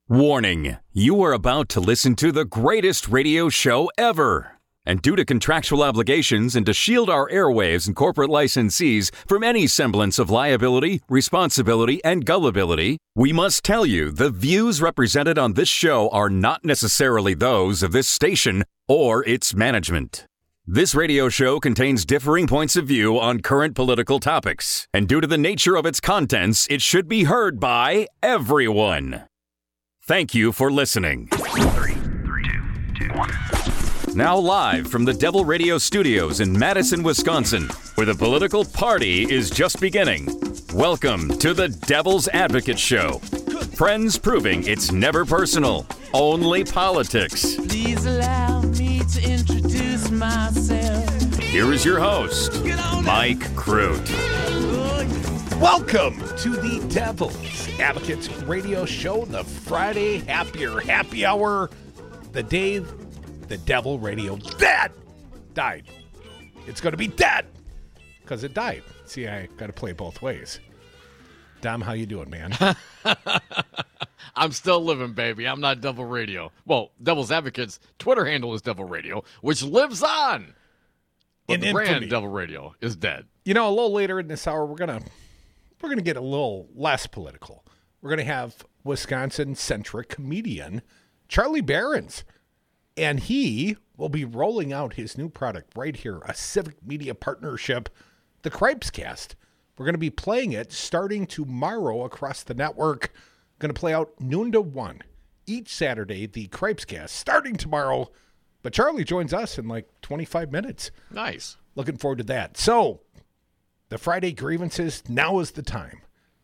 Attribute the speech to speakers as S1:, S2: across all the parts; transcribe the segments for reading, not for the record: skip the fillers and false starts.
S1: Warning, you are about to listen to the greatest radio show ever. And due to contractual obligations and to shield our airwaves and corporate licensees from any semblance of liability, responsibility, and gullibility, we must tell you the views represented on this show are not necessarily those of this station or its management. This radio show contains differing points of view on current political topics, and due to the nature of its contents, it should be heard by everyone. Thank you for listening.
S2: 3, 2, 1.
S1: Now live from the Devil Radio Studios in Madison, Wisconsin, where the political party is just beginning. Welcome to the Devil's Advocate Show. Friends proving it's never personal, only politics.
S3: Please allow me to introduce myself.
S1: Here is your host, Mike Crute.
S4: Welcome to the Devil's Advocates Radio Show, the Friday happy hour, the day the Devil Radio dead died. It's going to be dead because it died. See, I got to play both ways. Dom, how you doing, man?
S5: I'm still living, baby. I'm not Devil Radio. Well, Devil's Advocates' Twitter handle is Devil Radio, which lives on. But
S4: In
S5: the brand
S4: infamy.
S5: Devil Radio is dead.
S4: You know, a little later in this hour, we're gonna get a little less political. We're gonna have Wisconsin-centric comedian Charlie Behrens, and he will be rolling out his new product right here, a civic media partnership, the Cripescast. We're gonna be playing it starting tomorrow across the network. Gonna play out noon to 1 each Saturday. The Cripescast starting tomorrow, but Charlie joins us in like 25 minutes.
S5: Nice.
S4: Looking forward to that. So, the Friday grievances, now is the time.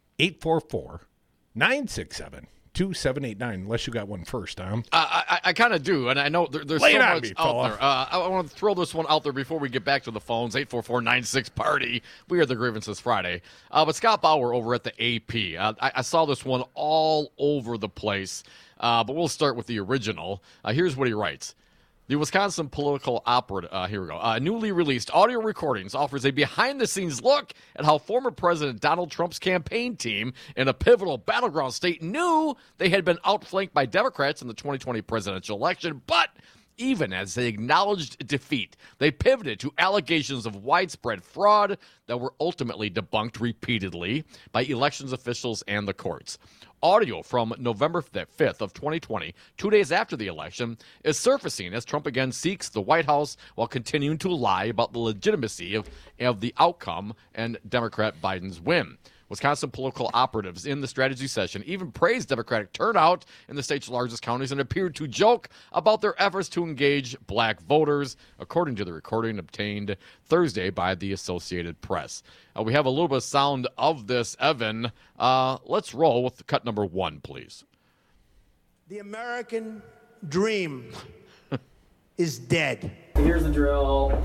S4: 844-967-2789, unless you got one first, Tom.
S5: I kind of do, and I know there's
S4: Lay
S5: so
S4: it on
S5: much
S4: me,
S5: out
S4: fella.
S5: there. I want to throw this one out there before we get back to the phones. 844-96-PARTY. We are the Grievances Friday. But Scott Bauer over at the AP. I saw this one all over the place, but we'll start with the original. Here's what he writes. The Wisconsin political operative, here we go. Newly released audio recordings offers a behind-the-scenes look at how former President Donald Trump's campaign team in a pivotal battleground state knew they had been outflanked by Democrats in the 2020 presidential election, but even as they acknowledged defeat, they pivoted to allegations of widespread fraud that were ultimately debunked repeatedly by elections officials and the courts. Audio from November 5th of 2020, 2 days after the election, is surfacing as Trump again seeks the White House while continuing to lie about the legitimacy of the outcome and Democrat Biden's win. Wisconsin political operatives in the strategy session even praised Democratic turnout in the state's largest counties and appeared to joke about their efforts to engage black voters, according to the recording obtained Thursday by the Associated Press. We have a little bit of sound of this, Evan. Let's roll with cut number 1, please.
S6: The American dream is dead.
S7: Here's the drill.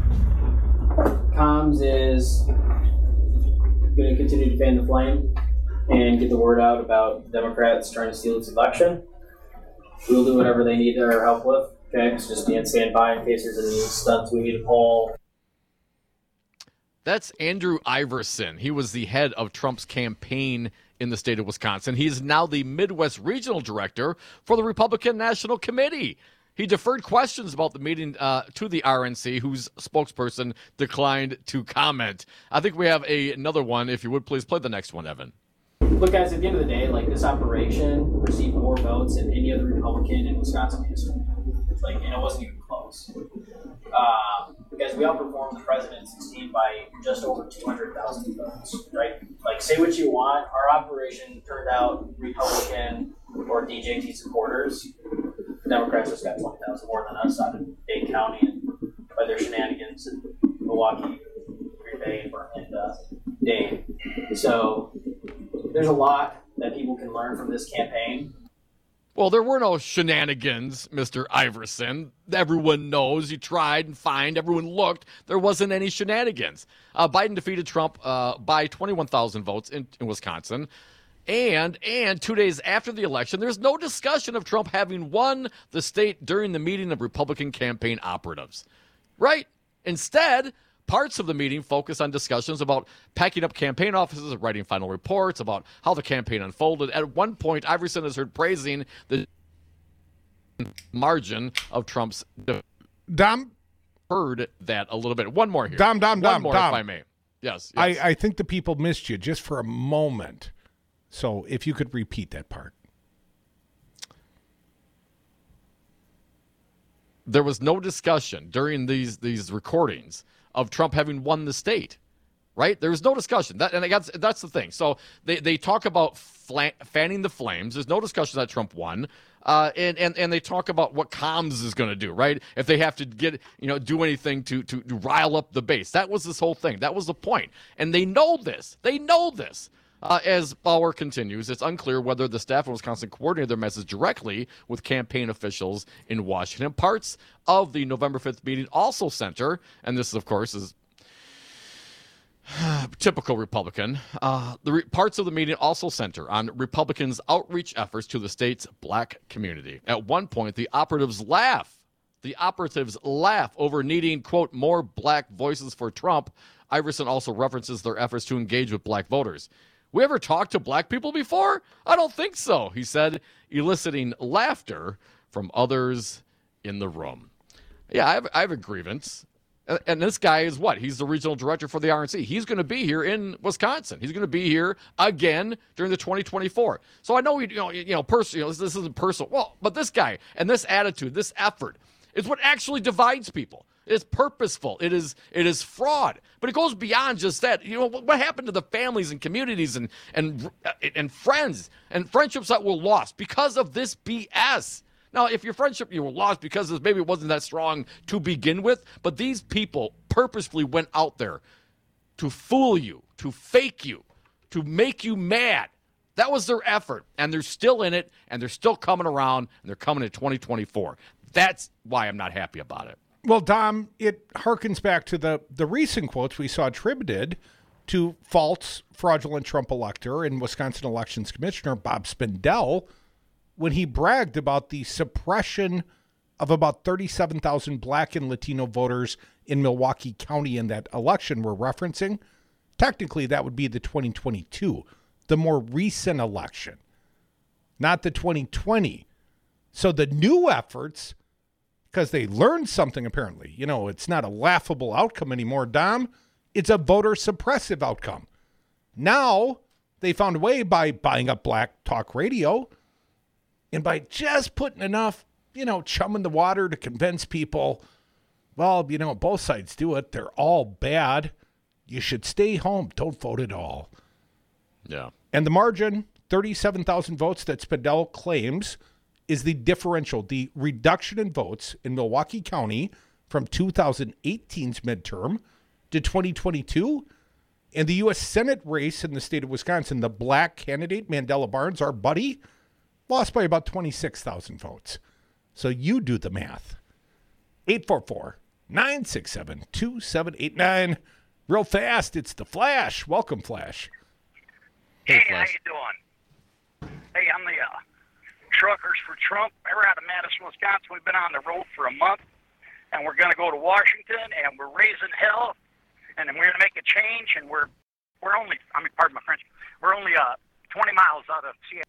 S7: Comms is going to continue to fan the flame and get the word out about Democrats trying to steal this election. We'll do whatever they need our help with. Okay, so just be on standby in case there's any stunts we need to pull.
S5: That's Andrew Iverson. He was the head of Trump's campaign in the state of Wisconsin. He is now the Midwest Regional Director for the Republican National Committee. He deferred questions about the meeting to the RNC, whose spokesperson declined to comment. I think we have another one. If you would, please play the next one, Evan.
S7: Look, guys, at the end of the day, like, this operation received more votes than any other Republican in Wisconsin history. Like, and it wasn't even close. Because we outperformed the president's team by just over 200,000 votes, right? Like, say what you want, our operation turned out Republican or DJT supporters. Democrats just got 20,000 more than us out in Dane County and by their shenanigans in Milwaukee, Green Bay, and Dane. So there's a lot that people can learn from this campaign.
S5: Well, there were no shenanigans, Mr. Iverson. Everyone knows. You tried and find. Everyone looked. There wasn't any shenanigans. Biden defeated Trump by 21,000 votes in Wisconsin. And 2 days after the election, there's no discussion of Trump having won the state during the meeting of Republican campaign operatives. Right? Instead, parts of the meeting focused on discussions about packing up campaign offices and writing final reports about how the campaign unfolded. At one point, Iverson is heard praising the margin of Trump's.
S4: Dom,
S5: heard that a little bit. One more here.
S4: Dom,
S5: One more, if I may. Yes.
S4: I think the people missed you just for a moment. So if you could repeat that part.
S5: There was no discussion during these recordings of Trump having won the state, right? There was no discussion. That's the thing. So they talk about fanning the flames. There's no discussion that Trump won. And they talk about what comms is going to do, right? If they have to do anything to rile up the base. That was this whole thing. That was the point. And they know this. As Bauer continues, it's unclear whether the staff in Wisconsin coordinated their message directly with campaign officials in Washington. Parts of the November 5th meeting also center, and this, of course, is typical Republican. Parts of the meeting also center on Republicans' outreach efforts to the state's black community. At one point, the operatives laugh over needing, quote, more black voices for Trump. Iverson also references their efforts to engage with black voters. We ever talked to black people before? I don't think so, he said, eliciting laughter from others in the room. Yeah, I have a grievance. And this guy is what? He's the regional director for the RNC. He's going to be here in Wisconsin. He's going to be here again during the 2024. So I know, this isn't personal. Well, but this guy and this attitude, this effort is what actually divides people. It's purposeful. It is fraud. But it goes beyond just that. What happened to the families and communities and friends and friendships that were lost because of this BS? Now, if your friendship you were lost because maybe it wasn't that strong to begin with, but these people purposefully went out there to fool you, to fake you, to make you mad. That was their effort, and they're still in it, and they're still coming around, and they're coming in 2024. That's why I'm not happy about it.
S4: Well, Dom, it harkens back to the recent quotes we saw attributed to false, fraudulent Trump elector and Wisconsin Elections Commissioner Bob Spindell when he bragged about the suppression of about 37,000 black and Latino voters in Milwaukee County in that election we're referencing. Technically, that would be the 2022, the more recent election, not the 2020. So the new efforts, because they learned something apparently, it's not a laughable outcome anymore, Dom. It's a voter suppressive outcome. Now they found a way by buying up Black Talk Radio and by just putting enough, chum in the water to convince people, well, both sides do it. They're all bad. You should stay home. Don't vote at all.
S5: Yeah.
S4: And the margin, 37,000 votes that Spindell claims is the differential, the reduction in votes in Milwaukee County from 2018's midterm to 2022. And the U.S. Senate race in the state of Wisconsin, the black candidate, Mandela Barnes, our buddy, lost by about 26,000 votes. So you do the math. 844-967-2789. Real fast, it's the Flash. Welcome, Flash.
S8: Hey,
S5: Flash.
S8: how you doing? Hey, I'm the Truckers for Trump. We're out of Madison, Wisconsin. We've been on the road for a month, and we're going to go to Washington, and we're raising hell, and then we're going to make a change, and we're only, pardon my French, we're only 20 miles out of Seattle.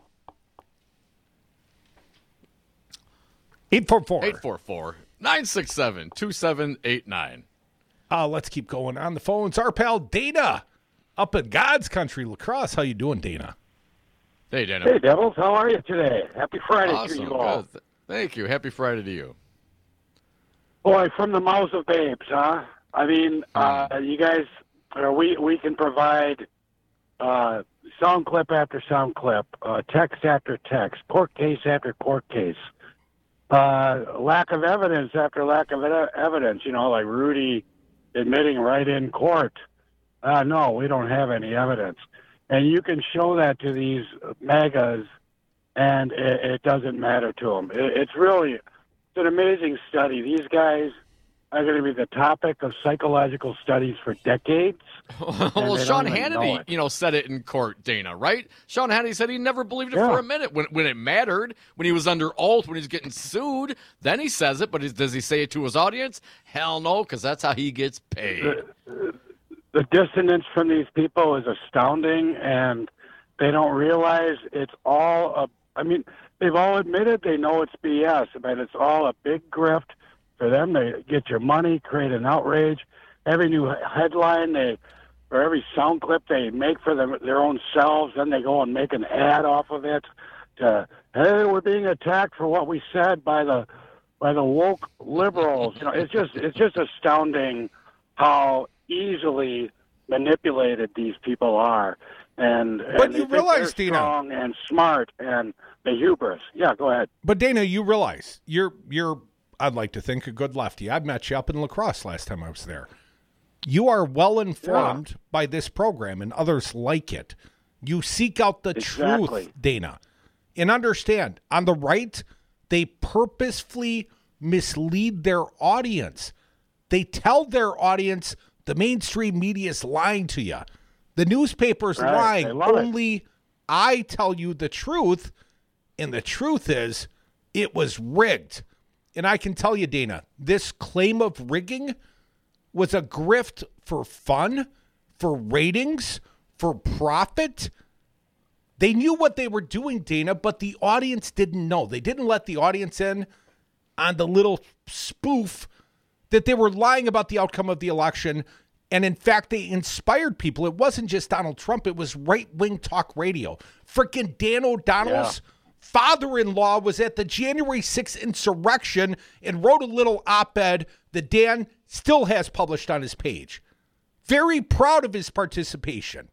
S5: 844-967-2789.
S4: Let's keep going on the phones. Our pal Dana up in God's country, La Crosse. How you doing, Dana?
S5: Hey, Dana.
S9: Hey, Devils. How are you today? Happy Friday
S5: Awesome.
S9: to you all.
S5: Good. Thank you. Happy Friday to you.
S9: Boy, from the mouths of babes, huh? You guys, we can provide sound clip after sound clip, text after text, court case after court case, lack of evidence after lack of evidence, like Rudy admitting right in court. No, we don't have any evidence. And you can show that to these MAGAs, and it doesn't matter to them. It's an amazing study. These guys are going to be the topic of psychological studies for decades.
S5: Well, Sean Hannity, said it in court, Dana, right? Sean Hannity said he never believed it for a minute when it mattered, when he was under oath, when he's getting sued. Then he says it, but does he say it to his audience? Hell no, because that's how he gets paid.
S9: The dissonance from these people is astounding, and they don't realize it's all they've all admitted they know it's BS, but it's all a big grift for them to get your money, create an outrage. Every new headline or every sound clip they make for their own selves, then they go and make an ad off of it. Hey, we're being attacked for what we said by the woke liberals. It's just astounding how easily manipulated these people are. But
S4: you realize, Dana,
S9: strong and smart and the hubris. Yeah, go ahead.
S4: But Dana, you realize you're I'd like to think a good lefty. I met you up in La Crosse last time I was there. You are well informed by this program and others like it. You seek out the truth, Dana. And understand, on the right, they purposefully mislead their audience. They tell their audience the mainstream media is lying to you. The newspaper's lying. Only I tell you the truth, and the truth is it was rigged. And I can tell you, Dana, this claim of rigging was a grift for fun, for ratings, for profit. They knew what they were doing, Dana, but the audience didn't know. They didn't let the audience in on the little spoof that they were lying about the outcome of the election. And in fact, they inspired people. It wasn't just Donald Trump. It was right-wing talk radio. Frickin' Dan O'Donnell's father-in-law was at the January 6th insurrection and wrote a little op-ed that Dan still has published on his page. Very proud of his participation.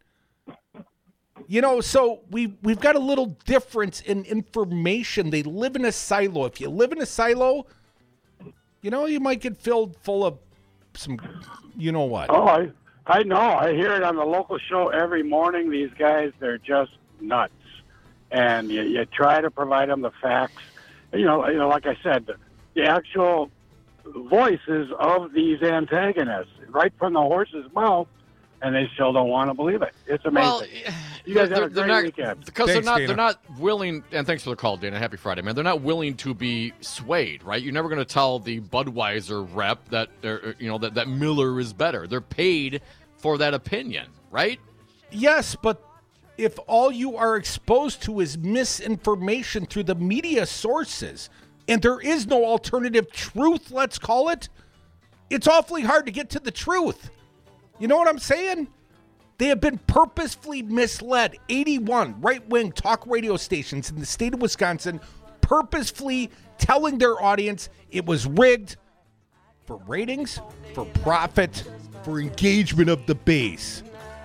S4: So we've got a little difference in information. They live in a silo. If you live in a silo, you might get filled full of some, what.
S9: Oh, I know. I hear it on the local show every morning. These guys, they're just nuts. And you try to provide them the facts. Like I said, the actual voices of these antagonists, right from the horse's mouth, and they still don't want to believe it. It's amazing.
S5: Well,
S9: you guys have a great weekend.
S5: Because they're not willing, and thanks for the call, Dana. Happy Friday, man. They're not willing to be swayed, right? You're never going to tell the Budweiser rep that that Miller is better. They're paid for that opinion, right?
S4: Yes, but if all you are exposed to is misinformation through the media sources, and there is no alternative truth, let's call it, it's awfully hard to get to the truth. You know what I'm saying? They have been purposefully misled. 81 right-wing talk radio stations in the state of Wisconsin purposefully telling their audience it was rigged for ratings, for profit, for engagement of the base.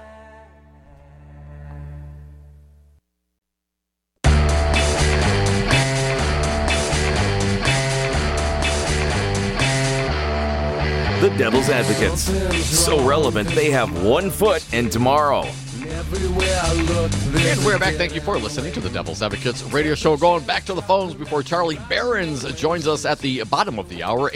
S10: The Devil's Advocates. So relevant, they have 1 foot in tomorrow.
S5: And we're back. Thank you for listening to the Devil's Advocates radio show. Going back to the phones before Charlie Behrens joins us at the bottom of the hour,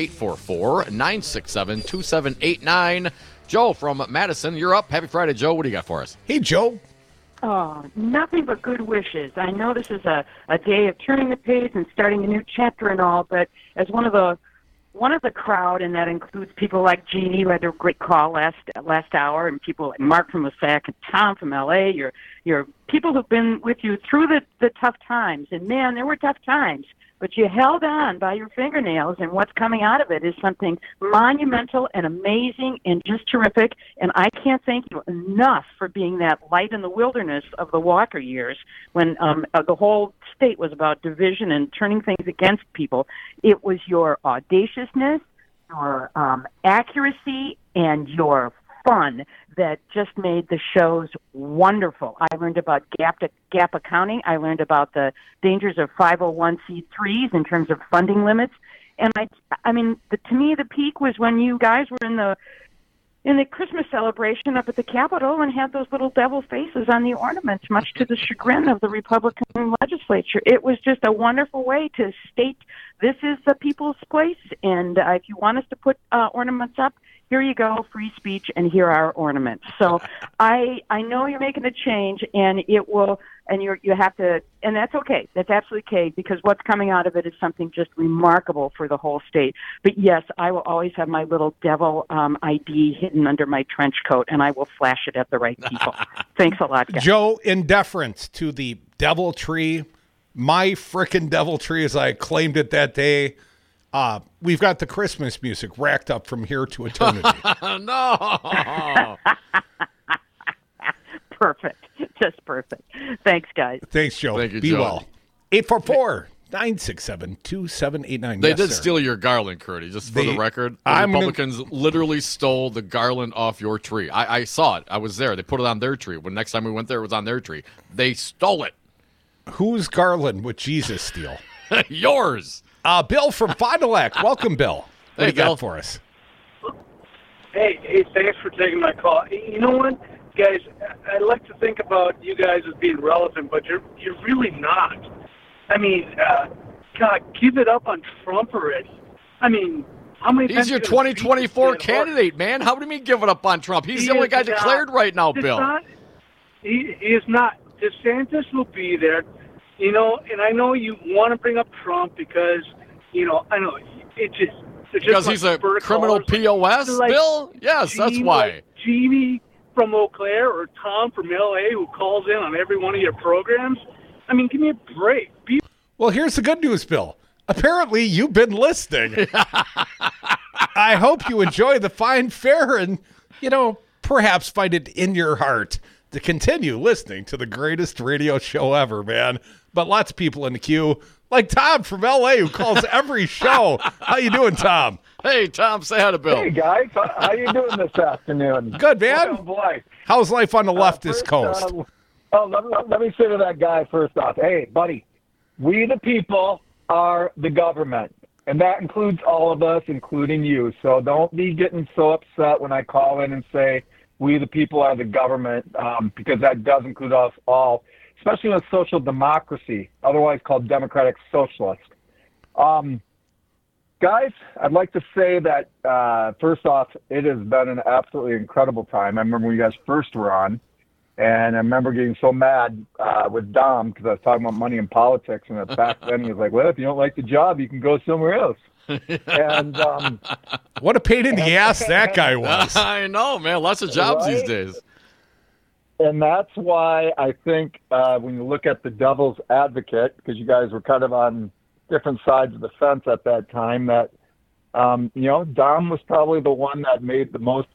S5: 844-967-2789. Joe from Madison, you're up. Happy Friday, Joe. What do you got for us?
S4: Hey, Joe.
S11: Oh, nothing but good wishes. I know this is a day of turning the page and starting a new chapter and all, but as one of the crowd, and that includes people like Jeannie, who had a great call last hour, and people like Mark from Wasac and Tom from L.A., your people who've been with you through the tough times. And, man, there were tough times, but you held on by your fingernails, and what's coming out of it is something monumental and amazing and just terrific. And I can't thank you enough for being that light in the wilderness of the Walker years when the whole state was about division and turning things against people. It was your audaciousness, your accuracy, and your fun that just made the shows wonderful. I learned about gap accounting. I learned about the dangers of 501c3s in terms of funding limits. And I mean, to me, the peak was when you guys were in the Christmas celebration up at the Capitol and had those little devil faces on the ornaments, much to the chagrin of the Republican legislature. It was just a wonderful way to state this is the people's place, and if you want us to put ornaments up, here you go, free speech, and here are ornaments. So I know you're making a change, and it will, and you have to, and that's okay. That's absolutely okay, because what's coming out of it is something just remarkable for the whole state. But yes, I will always have my little devil ID hidden under my trench coat, and I will flash it at the right people. Thanks a lot, guys.
S4: Joe, in deference to the devil tree, my frickin' devil tree, as I claimed it that day, we've got the Christmas music racked up from here to eternity.
S5: No.
S11: Perfect. Just perfect. Thanks, guys.
S4: Thanks, Joe.
S5: Thank you,
S4: Be
S5: Joe.
S4: well. 844-967-2789.
S5: They
S4: Yes,
S5: did
S4: sir.
S5: steal your garland, Curdy, just for the record. The
S4: I'm
S5: Republicans literally stole the garland off your tree. I saw it. I was there. They put it on their tree. When next time we went there, it was on their tree. They stole it.
S4: Whose garland would Jesus steal?
S5: Yours.
S4: Bill from Fond du Lac. Welcome, Bill. What do you
S5: Bill.
S4: got for us?
S12: Hey, thanks for taking my call. You know what, guys? I like to think about you guys as being relevant, but you're really not. I mean, God, give it up on Trump already. I mean, how many times
S5: He's your
S12: are you gonna
S5: 2024
S12: beat this man
S5: candidate, man. How do you mean give it up on Trump? He's
S12: He
S5: the only
S12: is
S5: guy
S12: not.
S5: declared right now,
S12: It's
S5: Bill.
S12: not- he is not. DeSantis will be there, you know, and I know you want to bring up Trump because, you know, I know it just
S5: Because he's a criminal POS, Bill? Yes, that's why.
S12: Jeannie from Eau Claire or Tom from LA who calls in on every one of your programs. I mean, give me a break.
S4: Well, here's the good news, Bill. Apparently, you've been listening. I hope you enjoy the fine fare and, you know, perhaps find it in your heart to continue listening to the greatest radio show ever, man. But lots of people in the queue, like Tom from LA, who calls every show. How you doing, Tom?
S5: Hey, Tom, say hi to Bill.
S13: Hey, guys. How you doing this afternoon?
S4: Good, man.
S13: Oh, boy.
S4: How's life on the leftist coast?
S13: Let me say to that guy first off, hey, buddy, we the people are the government, and that includes all of us, including you. So don't be getting so upset when I call in and say we the people are the government, because that does include us all, especially in a social democracy, otherwise called democratic socialist. Guys, I'd like to say that, first off, it has been an absolutely incredible time. I remember when you guys first were on, and I remember getting so mad with Dom because I was talking about money and politics, and back then he was like, well, if you don't like the job, you can go somewhere else. And
S4: what a pain in the ass that guy was.
S5: I know, man. Lots of jobs these days.
S13: And that's why I think when you look at the devil's advocate, because you guys were kind of on different sides of the fence at that time, that, you know, Dom was probably the one that made the most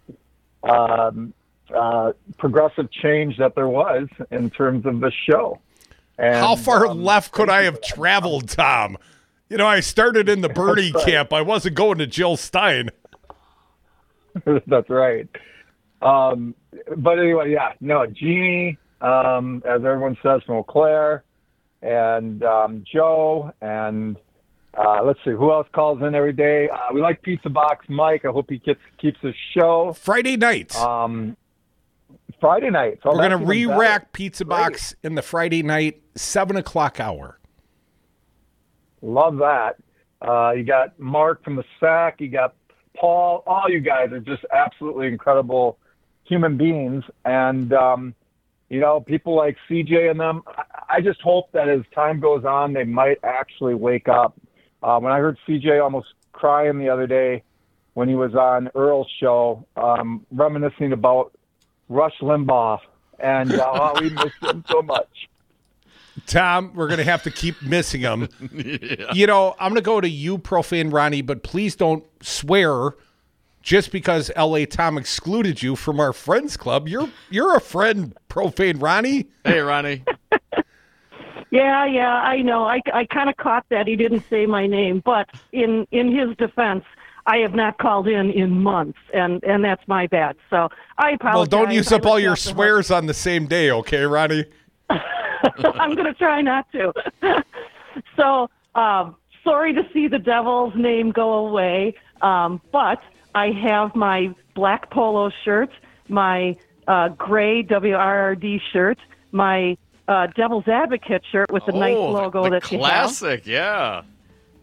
S13: progressive change that there was in terms of the show. And,
S4: how far left could I have traveled, Tom? You know, I started in the Bernie camp. I wasn't going to Jill Stein.
S13: That's right. But anyway, yeah, no, Jeannie, as everyone says, from Eau Claire, and Joe, and let's see, who else calls in every day? We like Pizza Box Mike. I hope he keeps his show.
S4: Friday nights.
S13: Friday night. So
S4: we're going to
S13: that's even
S4: re-rack
S13: better.
S4: Pizza Box in the Friday night, 7 o'clock hour.
S13: Love that. You got Mark from the SAC. You got Paul. All you guys are just absolutely incredible human beings. And, you know, people like CJ and them, I just hope that as time goes on, they might actually wake up. When I heard CJ almost crying the other day when he was on Earl's show, reminiscing about Rush Limbaugh and how we missed him so much.
S4: Tom, we're going to have to keep missing him.
S5: Yeah.
S4: You know, I'm going to go to you, Profane Ronnie, but please don't swear just because L.A. Tom excluded you from our friends club. You're a friend, Profane Ronnie.
S5: Hey, Ronnie.
S14: Yeah, I know. I kind of caught that. He didn't say my name, but in his defense, I have not called in months, and that's my bad. So I apologize.
S4: Well, don't use up all your swears on the same day, okay, Ronnie?
S14: I'm going to try not to. So, sorry to see the Devil's name go away, but I have my black polo shirt, my gray WRRD shirt, my Devil's Advocate shirt with the nice logo
S5: the
S14: that you have.
S5: classic, yeah.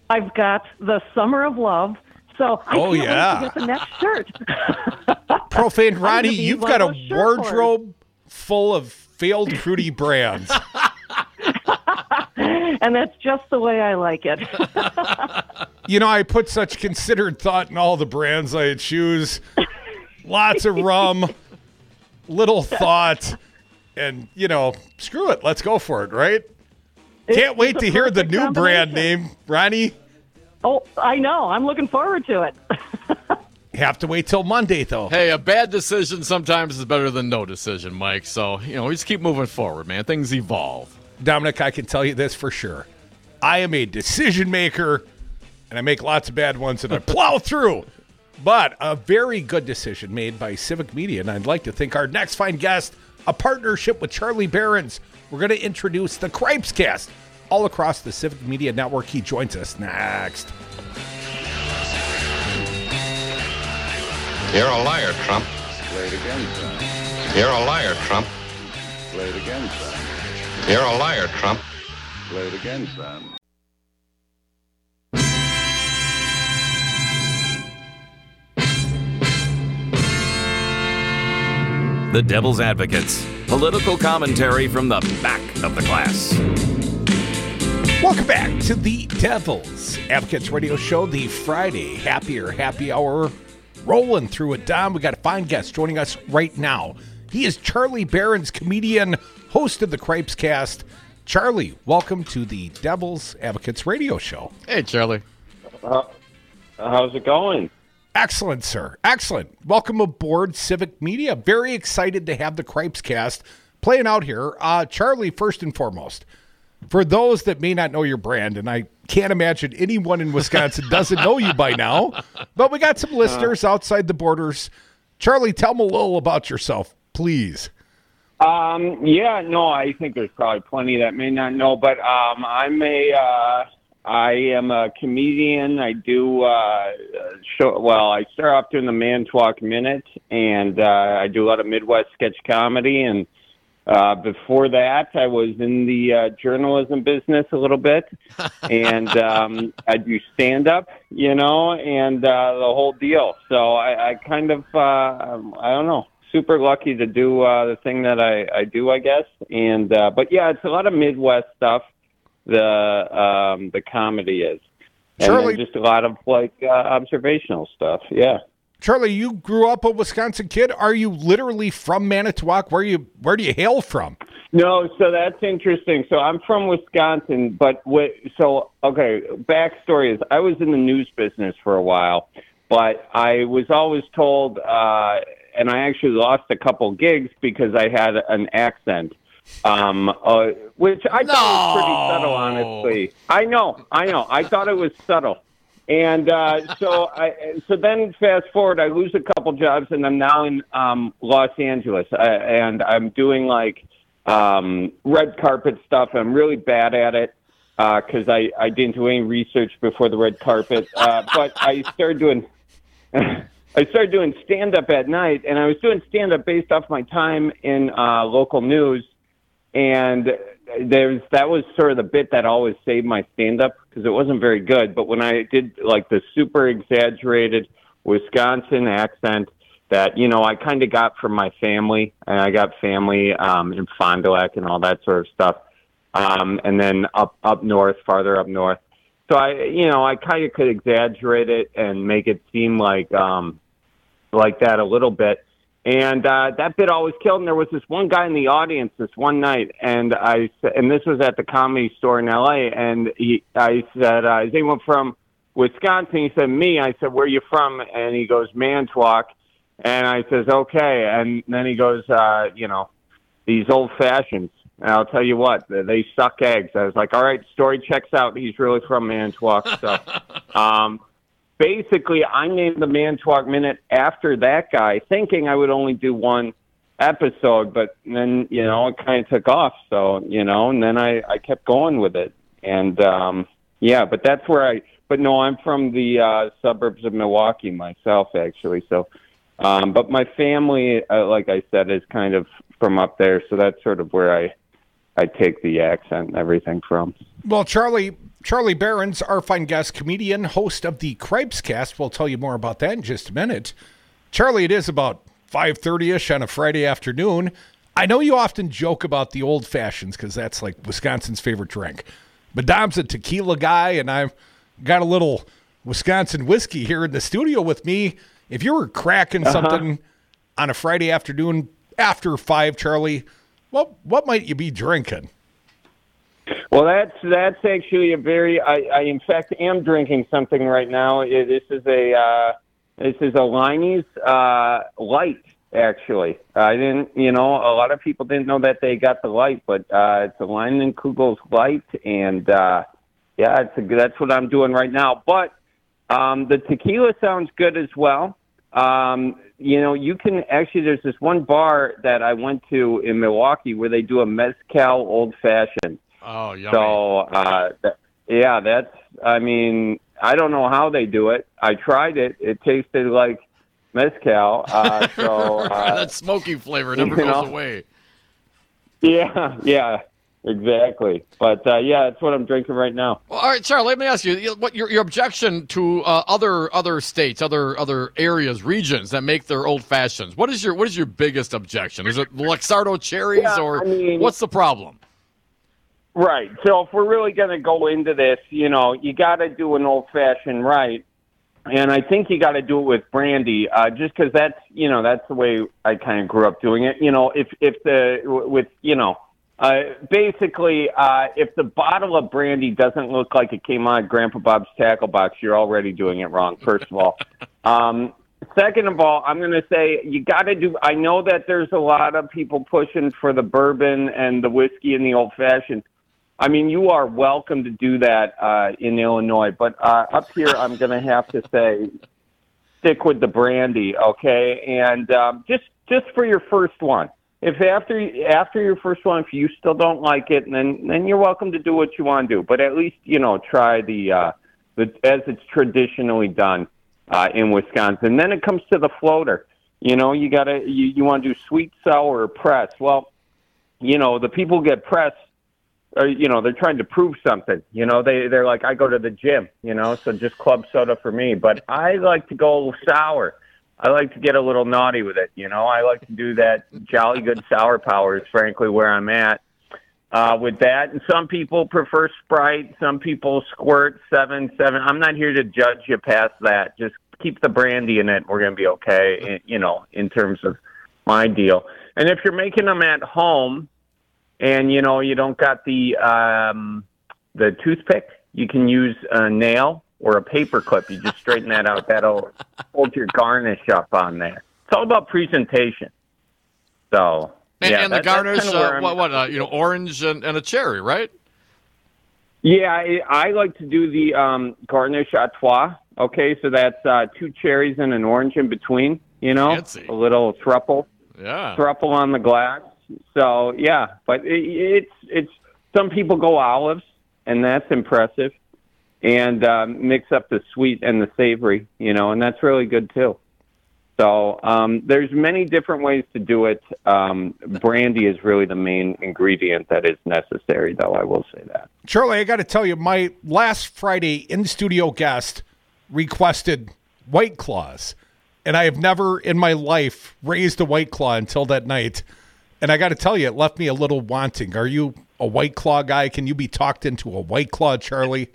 S14: I've got the Summer of Love. So I can't wait to get the next shirt.
S4: Profane Ronnie,
S14: be
S4: you've
S14: one
S4: got a
S14: of those shirt
S4: wardrobe full of failed Crudy brands.
S14: And that's just the way I like it.
S4: You know, I put such considered thought in all the brands I choose. Lots of rum, little thought, and, you know, screw it. Let's go for it, right? Can't wait to hear the new brand name, Ronnie.
S14: Oh, I know. I'm looking forward to it.
S4: Have to wait till Monday, though.
S5: Hey, a bad decision sometimes is better than no decision, Mike. So, you know, we just keep moving forward, man. Things evolve.
S4: Dominic, I can tell you this for sure. I am a decision maker, and I make lots of bad ones, and I plow through. But a very good decision made by Civic Media, and I'd like to thank our next fine guest, a partnership with Charlie Behrens. We're going to introduce the Cripescast all across the Civic Media Network. He joins us next.
S15: You're a liar, Trump.
S16: Play it again, son.
S15: You're a liar, Trump.
S16: Play it again, son.
S15: You're a liar, Trump.
S16: Play it again, son.
S10: The Devil's Advocates. Political commentary from the back of the class.
S4: Welcome back to the Devil's Advocates Radio Show, the Friday Happy Hour. Rolling through it, Dom. We got a fine guest joining us right now. He is Charlie Behrens, comedian, host of the Cripescast. Charlie, welcome to the Devil's Advocates Radio Show.
S5: Hey, Charlie.
S17: How's it going?
S4: Excellent, sir. Excellent. Welcome aboard Civic Media. Very excited to have the Cripescast playing out here. Charlie, first and foremost, for those that may not know your brand, and I can't imagine anyone in Wisconsin doesn't know you by now, but we got some listeners outside the borders. Charlie, tell them a little about yourself, please.
S17: I think there's probably plenty that may not know, but I am a comedian. I do I start off doing the Manitowoc Minute, and I do a lot of Midwest sketch comedy, and before that, I was in the journalism business a little bit, and I do stand-up, and the whole deal. So I kind of, I don't know, super lucky to do the thing that I do, I guess. And but yeah, it's a lot of Midwest stuff. The comedy is,
S4: Charlie,
S17: and just a lot of observational stuff. Yeah.
S4: Charlie, you grew up a Wisconsin kid. Are you literally from Manitowoc? Where do you hail from?
S17: No, so that's interesting. So I'm from Wisconsin, but backstory is I was in the news business for a while, but I was always told, and I actually lost a couple gigs because I had an accent, which I thought was pretty subtle, honestly. I know. I thought it was subtle. And so then fast forward, I lose a couple jobs, and I'm now in Los Angeles, and I'm doing red carpet stuff. I'm really bad at it because I didn't do any research before the red carpet. But I started doing stand-up at night, and I was doing stand-up based off my time in local news, and that was sort of the bit that always saved my stand-up because it wasn't very good. But when I did the super exaggerated Wisconsin accent that, I kind of got from my family, and I got family in Fond du Lac and all that sort of stuff. And then up north, farther up north. So I kind of could exaggerate it and make it seem like that a little bit. And that bit always killed. And there was this one guy in the audience this one night, and this was at the Comedy Store in L.A., and I said, is anyone from Wisconsin? He said, me. I said, where are you from? And he goes, Manitowoc. And I says, okay. And then he goes, these old fashions. And I'll tell you what, they suck eggs. I was like, all right, story checks out. He's really from Manitowoc. So basically, I named the Manitowoc Minute after that guy, thinking I would only do one episode. But then, it kind of took off. So, and then I kept going with it. And, but that's where but no, I'm from the suburbs of Milwaukee myself, actually. So, but my family, like I said, is kind of from up there. So that's sort of where I take the accent and everything from.
S4: Well, Charlie, Charlie Berens, our fine guest, comedian, host of the Cripes Cast. We'll tell you more about that in just a minute. Charlie, it is about 5:30-ish on a Friday afternoon. I know you often joke about the old fashions because that's like Wisconsin's favorite drink. But Dom's a tequila guy, and I've got a little Wisconsin whiskey here in the studio with me. If you were cracking something on a Friday afternoon after 5, Charlie, what might you be drinking?
S17: Well, that's actually a very. I in fact am drinking something right now. This is a Liney's Light. Actually, I didn't. A lot of people didn't know that they got the light, but it's a Lion Kugel's Light, and that's what I'm doing right now. But the tequila sounds good as well. You can actually. There's this one bar that I went to in Milwaukee where they do a mezcal old fashioned.
S5: Oh, yummy.
S17: So, that's. I mean, I don't know how they do it. I tried it. It tasted like mezcal.
S5: That smoky flavor never goes away.
S17: Yeah, exactly. But that's what I'm drinking right now.
S5: Well, all right, Charlie. Let me ask you: what your objection to other states, other areas, regions that make their old fashions? What is your biggest objection? Is it Luxardo cherries, what's the problem?
S17: Right. So if we're really going to go into this, you got to do an old fashioned right. And I think you got to do it with brandy, just because that's the way I kind of grew up doing it. If the bottle of brandy doesn't look like it came out of Grandpa Bob's tackle box, you're already doing it wrong, first of all. Second of all, I'm going to say you got to do, I know that there's a lot of people pushing for the bourbon and the whiskey and the old fashioned. I mean, you are welcome to do that in Illinois, but up here I'm going to have to say stick with the brandy, okay? And just for your first one, if after your first one, if you still don't like it, then you're welcome to do what you want to do. But at least try the as it's traditionally done in Wisconsin. Then it comes to the floater. You want to do sweet, sour, or press. Well, the people get pressed. They're trying to prove something. They're like, I go to the gym, so just club soda for me. But I like to go sour. I like to get a little naughty with it. I like to do that jolly good sour power is frankly where I'm at with that. And some people prefer Sprite. Some people squirt 7. I'm not here to judge you past that. Just keep the brandy in it. We're going to be okay, in terms of my deal. And if you're making them at home, and you don't got the toothpick, you can use a nail or a paper clip. You just straighten that out. That'll hold your garnish up on there. It's all about presentation. So
S5: and the garnish, orange and a cherry, right?
S17: Yeah, I like to do the garnish à trois. Okay, so that's 2 cherries and an orange in between.
S5: Fancy.
S17: A little thruple.
S5: Yeah,
S17: thruple on the glass. So but it's some people go olives, and that's impressive, and mix up the sweet and the savory, and that's really good too. So there's many different ways to do it. Brandy is really the main ingredient that is necessary, though. I will say that.
S4: Charlie, I got to tell you, my last Friday in-studio guest requested White Claws, and I have never in my life raised a White Claw until that night. And I got to tell you, it left me a little wanting. Are you a White Claw guy? Can you be talked into a White Claw, Charlie?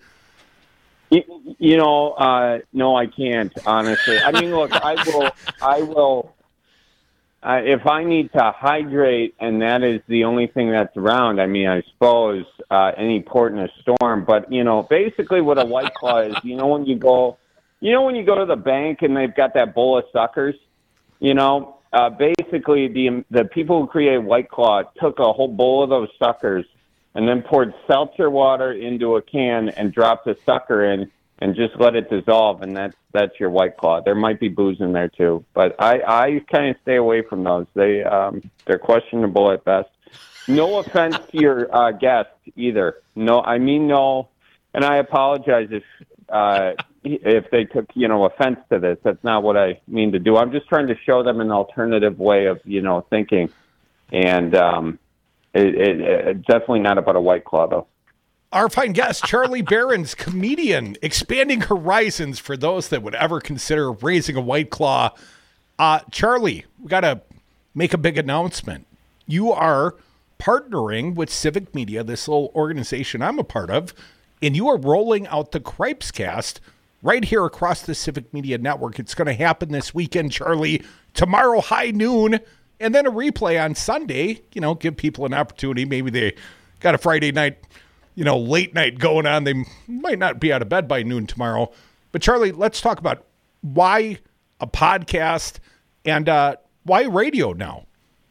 S17: No, I can't, honestly. I mean, look, I will, if I need to hydrate and that is the only thing that's around, I mean, I suppose any port in a storm. But, basically what a White Claw is, when you go to the bank and they've got that bowl of suckers, basically, the people who created White Claw took a whole bowl of those suckers and then poured seltzer water into a can and dropped the sucker in and just let it dissolve, and that's your White Claw. There might be booze in there too, but I kind of stay away from those. They're questionable at best. No offense to your guest either. No, I mean no, and I apologize if they took, offense to this. That's not what I mean to do. I'm just trying to show them an alternative way of, thinking. And it's definitely not about a White Claw, though.
S4: Our fine guest, Charlie Behrens, comedian, expanding horizons for those that would ever consider raising a White Claw. Charlie, we got to make a big announcement. You are partnering with Civic Media, this little organization I'm a part of, and you are rolling out the Cripescast right here across the Civic Media Network. It's going to happen this weekend, Charlie, tomorrow high noon, and then a replay on Sunday. Give people an opportunity. Maybe they got a Friday night, late night going on. They might not be out of bed by noon tomorrow. But Charlie, let's talk about why a podcast and why radio now?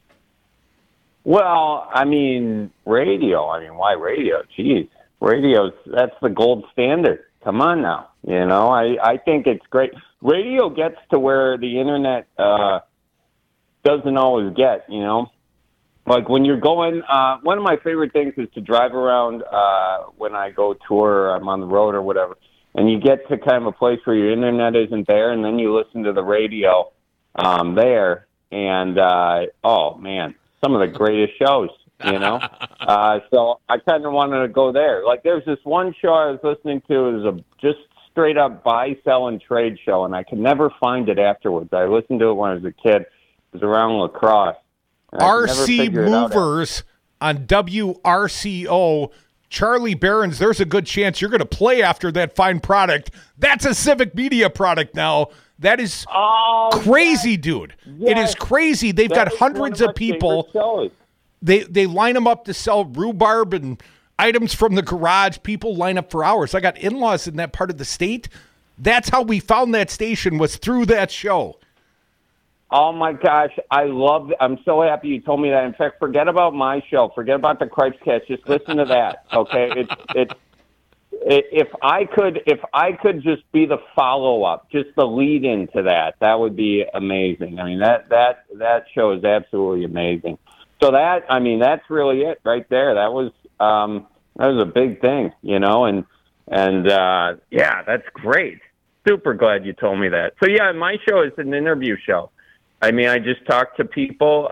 S17: Well, radio. Why radio? Jeez. That's the gold standard. Come on now. I think it's great. Radio gets to where the internet doesn't always get, Like when you're going, one of my favorite things is to drive around when I go tour, I'm on the road or whatever, and you get to kind of a place where your internet isn't there, and then you listen to the radio there, and oh man, some of the greatest shows, So I kind of wanted to go there. Like there's this one show I was listening to, it was a just straight up buy, sell, and trade show, and I could never find it afterwards. I listened to it when I was a kid. It was around lacrosse.
S4: RC Movers on WRCO. Charlie Behrens, there's a good chance you're going to play after that fine product. That's a Civic Media product now. That is crazy, dude.
S17: Yes.
S4: It is crazy. They've got hundreds of people. They line them up to sell rhubarb and items from the garage. People line up for hours. I got in-laws in that part of the state. That's how we found that station, was through that show.
S17: Oh my gosh, I'm so happy you told me that. In fact, forget about my show. Forget about the Cripescast. Just listen to that. Okay? If I could just be the follow-up, just the lead into that would be amazing. That show is absolutely amazing. So that's really it right there. That was a big thing, and yeah, that's great. Super glad you told me that. So yeah, my show is an interview show. I just talk to people,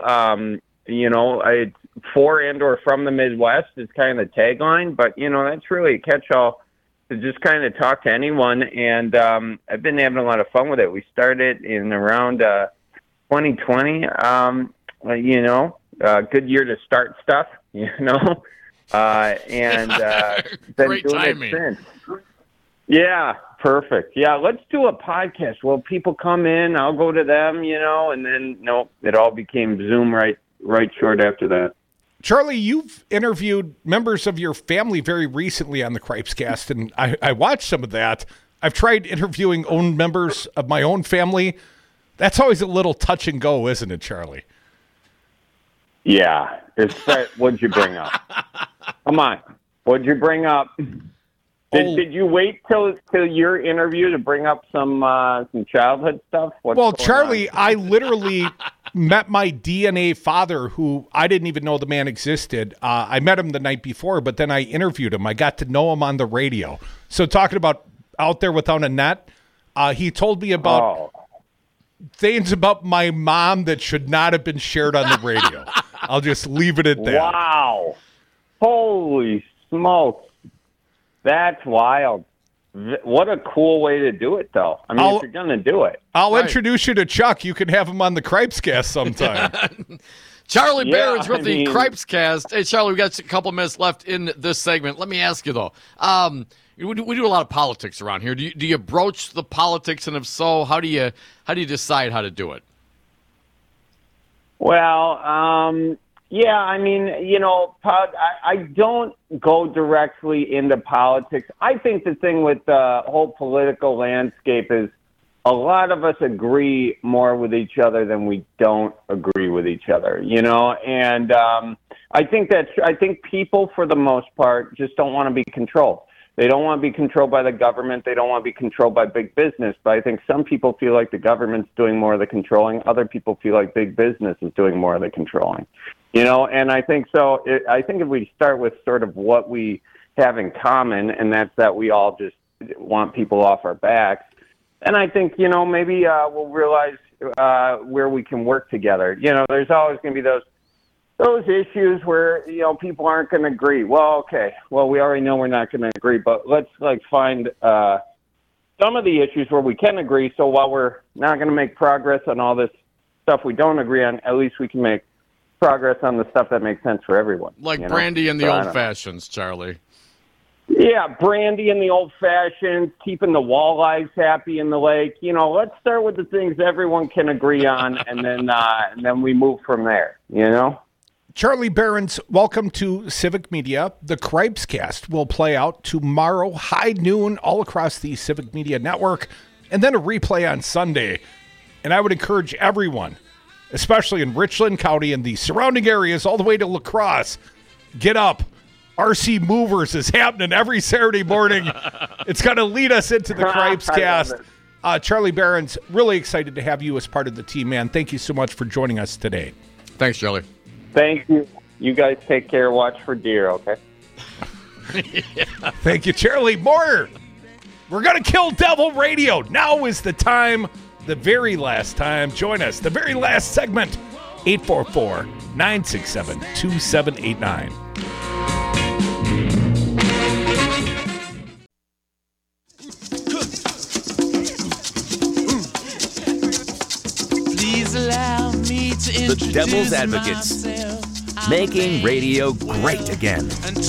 S17: for and or from the Midwest is kind of the tagline, but that's really a catch-all to just kind of talk to anyone. And I've been having a lot of fun with it. We started in around 2020, good year to start stuff, and been
S5: Great
S17: doing
S5: timing.
S17: it since. Yeah, perfect. Yeah, let's do a podcast. Well, people come in, I'll go to them, and then it all became Zoom right short after that.
S4: Charlie, you've interviewed members of your family very recently on the Cripescast, and I watched some of that. I've tried interviewing own members of my own family. That's always a little touch and go, isn't it, Charlie?
S17: Yeah. What'd you bring up? Come on. What'd you bring up? Did you wait till your interview to bring up some childhood stuff?
S4: Well, Charlie, I literally met my DNA father, who I didn't even know the man existed. I met him the night before, but then I interviewed him. I got to know him on the radio. So talking about out there without a net, he told me about things about my mom that should not have been shared on the radio. I'll just leave it at that.
S17: Wow. Holy smokes. That's wild. What a cool way to do it, though. If you're going to do it.
S4: I'll introduce you to Chuck. You can have him on the Cripescast sometime.
S5: Charlie Behrens with the Cripescast. Hey, Charlie, we got a couple minutes left in this segment. Let me ask you, though. We do a lot of politics around here. Do you broach the politics, and if so, how do you decide how to do it?
S17: Well, yeah, I don't go directly into politics. I think the thing with the whole political landscape is a lot of us agree more with each other than we don't agree with each other, and I think people, for the most part, just don't want to be controlled. They don't want to be controlled by the government. They don't want to be controlled by big business. But I think some people feel like the government's doing more of the controlling. Other people feel like big business is doing more of the controlling. And I think so. I think if we start with sort of what we have in common, and that's that we all just want people off our backs, and I think, maybe we'll realize where we can work together. There's always going to be those those issues where, people aren't going to agree. Well, okay. Well, we already know we're not going to agree, but let's find some of the issues where we can agree. So while we're not going to make progress on all this stuff we don't agree on, at least we can make progress on the stuff that makes sense for everyone.
S5: Like brandy and the old fashions, Charlie.
S17: Yeah, brandy and the old fashions, keeping the walleyes happy in the lake. Let's start with the things everyone can agree on, and then we move from there.
S4: Charlie Berens, welcome to Civic Media. The Cripescast will play out tomorrow, high noon, all across the Civic Media Network, and then a replay on Sunday. And I would encourage everyone, especially in Richland County and the surrounding areas, all the way to La Crosse, get up. RC Movers is happening every Saturday morning. It's going to lead us into the Cripescast. Charlie Berens, really excited to have you as part of the team, man. Thank you so much for joining us today.
S5: Thanks, Charlie.
S17: Thank you. You guys take care. Watch for deer, okay?
S5: Yeah.
S4: Thank you, Charlie. More. We're going to kill Devil Radio. Now is the time, the very last time. Join us. The very last segment, 844-967-2789.
S3: Please allow me to
S10: The
S3: introduce
S10: Devil's Advocates, making radio great again.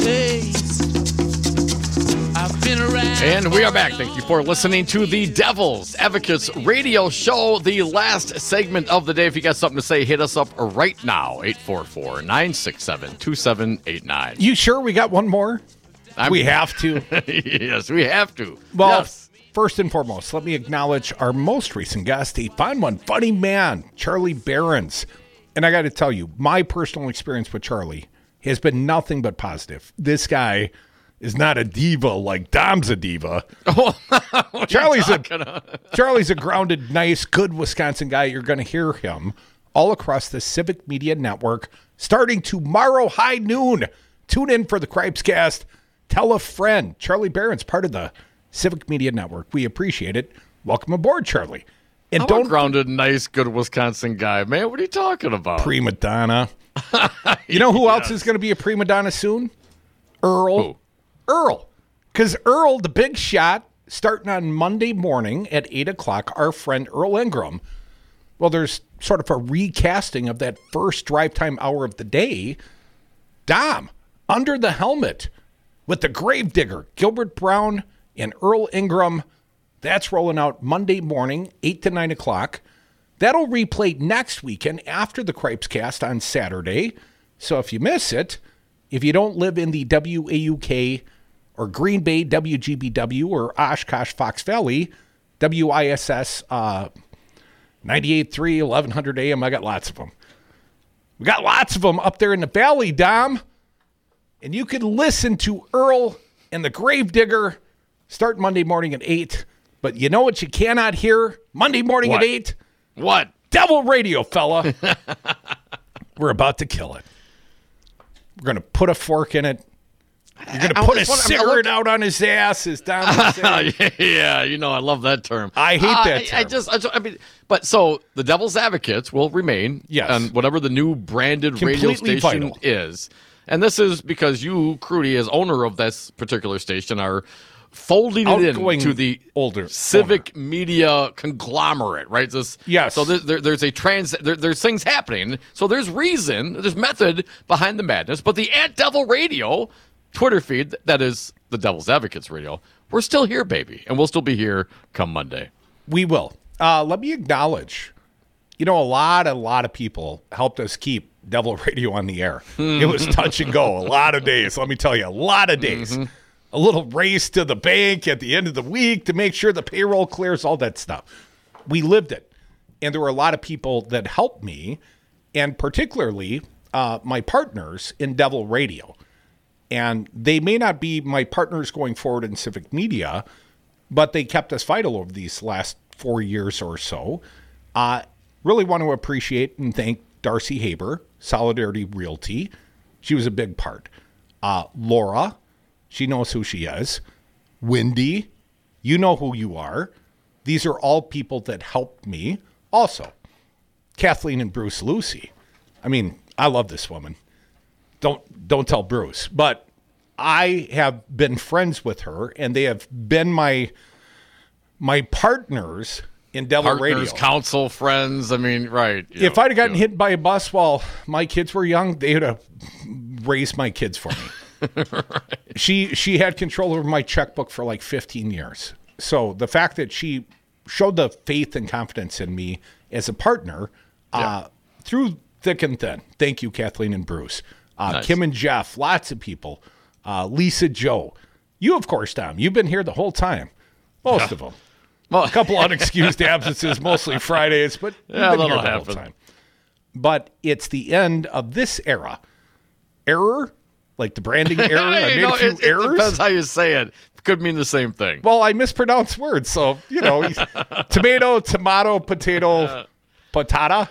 S5: And we are back. Thank you for listening to the Devil's Advocates radio show, the last segment of the day. If you got something to say, hit us up right now, 844-967-2789.
S4: You sure we got one more? We have to.
S5: Yes, we have to.
S4: Well,
S5: yes.
S4: First and foremost, let me acknowledge our most recent guest, a fine one, funny man, Charlie Berens. And I got to tell you, my personal experience with Charlie has been nothing but positive. This guy is not a diva like Dom's a diva. Charlie's a grounded, nice, good Wisconsin guy. You're going to hear him all across the Civic Media Network starting tomorrow high noon. Tune in for the Cripescast. Tell a friend. Charlie Berens, part of the Civic Media Network. We appreciate it. Welcome aboard, Charlie. And
S5: I'm a grounded, nice, good Wisconsin guy, man. What are you talking about?
S4: Prima donna. You know who else is going to be a prima donna soon? Earl.
S5: Who?
S4: Earl. Because Earl, the big shot, starting on Monday morning at 8 o'clock, our friend Earl Ingram. Well, there's sort of a recasting of that first drive time hour of the day. Dom, Under the Helmet, with the Gravedigger, Gilbert Brown, and Earl Ingram. That's rolling out Monday morning, 8 to 9 o'clock. That'll replay next weekend after the Cripescast on Saturday. So if you miss it, if you don't live in the WAUK or Green Bay WGBW or Oshkosh Fox Valley, WISS 98.3, 1100 AM, I got lots of them. We got lots of them up there in the valley, Dom. And you can listen to Earl and the Gravedigger start Monday morning at 8. But you know what you cannot hear Monday morning at 8?
S5: What?
S4: Devil Radio, fella. We're about to kill it. We're going to put a fork in it. You're going to put a cigarette out on his ass, as Don would say.
S5: Yeah, I love that term.
S4: I hate that term.
S5: But so the Devil's Advocates will remain on whatever the new branded
S4: Completely
S5: radio station
S4: vital.
S5: is. And this is because you, Crudy, as owner of this particular station, are folding it into the Civic Media conglomerate, right?
S4: Yes.
S5: So there's there's things happening. So there's reason, there's method behind the madness. But the @Devil Radio Twitter feed, that is the Devil's Advocates Radio, we're still here, baby, and we'll still be here come Monday.
S4: We will. Let me acknowledge, a lot of people helped us keep Devil Radio on the air. It was touch and go a lot of days. Let me tell you, a lot of days.
S5: Mm-hmm.
S4: A little race to the bank at the end of the week to make sure the payroll clears, all that stuff. We lived it. And there were a lot of people that helped me, and particularly my partners in Devil Radio. And they may not be my partners going forward in Civic Media, but they kept us vital over these last 4 years or so. Really want to appreciate and thank Darcy Haber, Solidarity Realty. She was a big part. Laura, she knows who she is. Wendy, you know who you are. These are all people that helped me. Also, Kathleen and Bruce Lucy. I mean, I love this woman. Don't tell Bruce, but I have been friends with her, and they have been my partners in Devil Radio.
S5: Counsel, friends. I mean, right.
S4: If I'd have gotten hit by a bus while my kids were young, they would have raised my kids for me. Right. She had control over my checkbook for like 15 years. So the fact that she showed the faith and confidence in me as a partner through thick and thin. Thank you, Kathleen and Bruce.
S5: Nice.
S4: Kim and Jeff, lots of people. Lisa, Joe. You, of course, Tom. You've been here the whole time. Most of them. Well, a couple unexcused absences, mostly Fridays, but you've been here the whole time. But it's the end of this era. Error? Like the branding error? I made a few errors.
S5: It depends how you say it. Could mean the same thing.
S4: Well, I mispronounce words, so, tomato, potato, patata.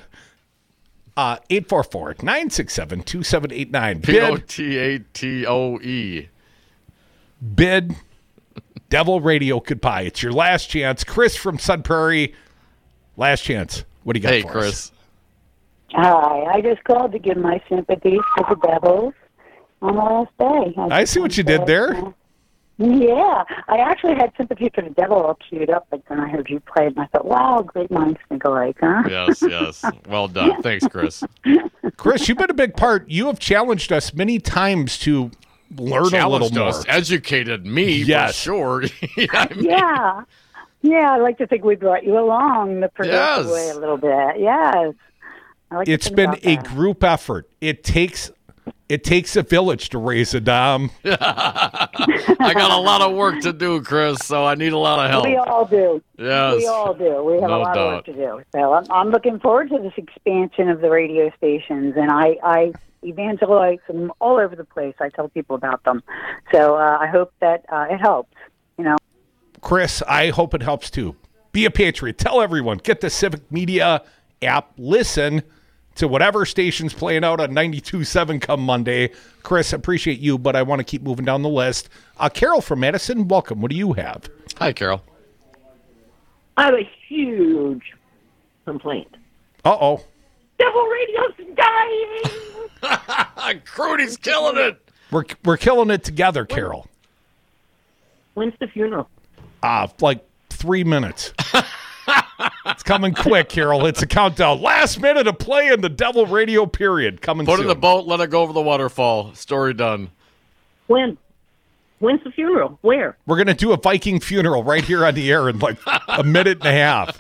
S4: 844-967-2789.
S5: P-O-T-A-T-O-E.
S4: Bid Devil Radio goodbye. It's your last chance. Chris from Sun Prairie, last chance. What do you got for
S5: Chris.
S4: us?
S18: Hi, I just called to give my sympathies to the Devils on the last day.
S4: I see what you did there.
S18: Yeah, I actually had sympathy for the Devil all queued up, but then I heard you play it, and I thought, wow, great minds think alike, huh?
S5: Yes. Well done. Thanks, Chris.
S4: Chris, you've been a big part. You have challenged us many times to learn a little more.
S5: Educated me, for sure.
S18: Yeah, I like to think we brought you along the progressive way a little bit. Yes.
S4: It's been a group effort. It takes a village to raise a Dom.
S5: I got a lot of work to do, Chris, so I need a lot of help.
S18: We all do.
S5: Yes.
S18: We all do. We have a lot of work to do. So I'm looking forward to this expansion of the radio stations, and I evangelize them all over the place. I tell people about them. So I hope that it helps,
S4: Chris, I hope it helps too. Be a patriot. Tell everyone. Get the Civic Media app. Listen to whatever station's playing out on 92.7 come Monday. Chris, appreciate you, but I want to keep moving down the list. Carol from Madison, welcome. What do you have?
S5: Hi, Carol.
S19: I have a huge complaint.
S4: Uh-oh.
S19: Devil Radio's dying!
S5: Crudy's killing it!
S4: We're killing it together, Carol.
S19: When's the funeral?
S4: Like 3 minutes. It's coming quick, Carol. It's a countdown. Last minute of play in the Devil Radio period. Coming soon.
S5: Put in the boat, let it go over the waterfall. Story done.
S19: When? When's the funeral? Where?
S4: We're going to do a Viking funeral right here on the air in like a minute and a half.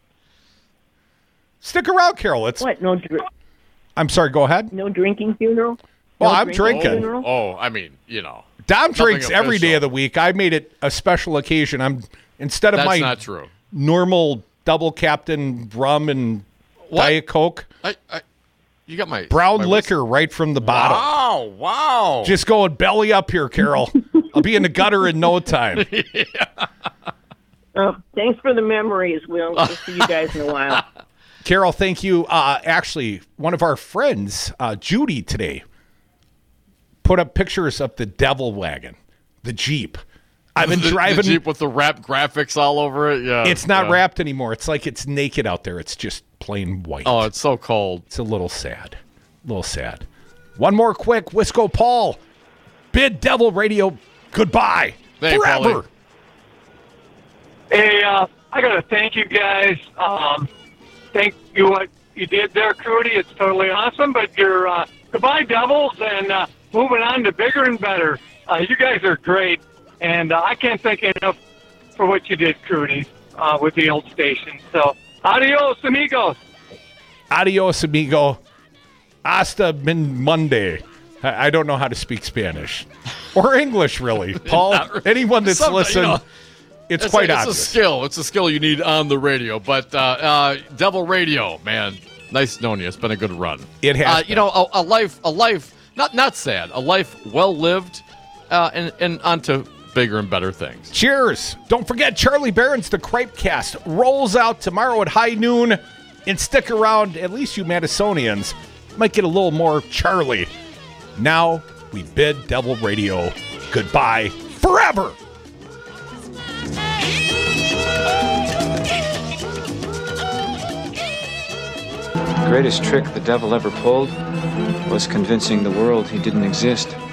S4: Stick around, Carol. It's
S19: what? No.
S4: I'm sorry. Go ahead.
S19: No drinking funeral.
S4: Well, I'm drinking.
S5: I mean,
S4: Dom drinks every day of the week. I made it a special occasion. Instead of
S5: That's
S4: my
S5: not true.
S4: Normal double Captain rum and Diet Coke.
S5: You got my
S4: brown liquor right from the bottle.
S5: Wow.
S4: Just going belly up here, Carol. I'll be in the gutter in no time.
S19: Thanks for the memories. We'll see you guys in a while.
S4: Carol, thank you. Actually, one of our friends, Judy, today put up pictures of the Devil Wagon, the Jeep. I've been driving
S5: the Jeep with the wrapped graphics all over it. Yeah,
S4: it's not wrapped anymore. It's like it's naked out there. It's just plain white.
S5: Oh, it's so cold.
S4: It's a little sad. One more quick, Wisco Paul. Bid Devil Radio goodbye.
S5: Hey,
S4: forever.
S5: Paulie.
S12: Hey, I got to thank you guys. Thank you what you did there, Crudy. It's totally awesome. But you're goodbye, Devils, and moving on to bigger and better. You guys are great. And I can't thank you enough for what you did, Crudy, with the old station. So, adios, amigos.
S4: Adios, amigo. Hasta min Monday. I don't know how to speak Spanish. Or English, really. Paul, anyone that's listened, it's quite obvious.
S5: It's a skill you need on the radio. But Devil Radio, man, nice knowing you. It's been a good run.
S4: It has been.
S5: A life, not sad, a life well lived, and onto bigger and better things.
S4: Cheers. Don't forget, Charlie Barron's The Cripecast rolls out tomorrow at high noon. And stick around, at least you Madisonians might get a little more Charlie. Now we bid Devil Radio goodbye forever.
S20: greatest trick the devil ever pulled was convincing the world he didn't exist.